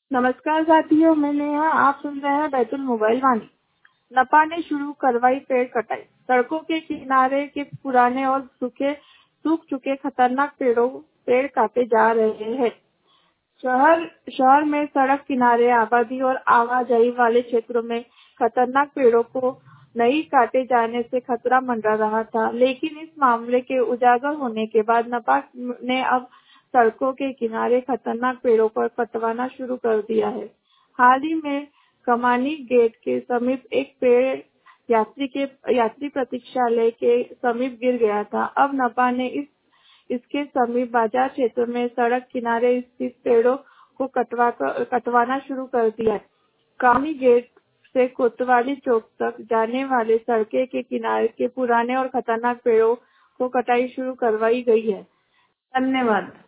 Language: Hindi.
नमस्कार साथियों, मैं नेहा। आप सुन रहे हैं बैतुल मोबाइल वाणी। नपा ने शुरू करवाई पेड़ कटाई। सड़कों के किनारे के पुराने और सूख चुके खतरनाक पेड़ काटे जा रहे हैं। शहर में सड़क किनारे आबादी और आवाजाही वाले क्षेत्रों में खतरनाक पेड़ों को नहीं काटे जाने से खतरा मंडरा रहा था, लेकिन इस मामले के उजागर होने के बाद नपा ने अब सड़कों के किनारे खतरनाक पेड़ों को कटवाना शुरू कर दिया है। हाल ही में कमानी गेट के समीप एक पेड़ यात्री प्रतीक्षालय के समीप गिर गया था। अब नपा ने इसके समीप बाजार क्षेत्र में सड़क किनारे स्थित पेड़ों को कटवाना शुरू कर दिया है। कमानी गेट से कोतवाली चौक तक जाने वाले सड़के के किनारे के पुराने और खतरनाक पेड़ों को कटाई शुरू करवाई गई है। धन्यवाद।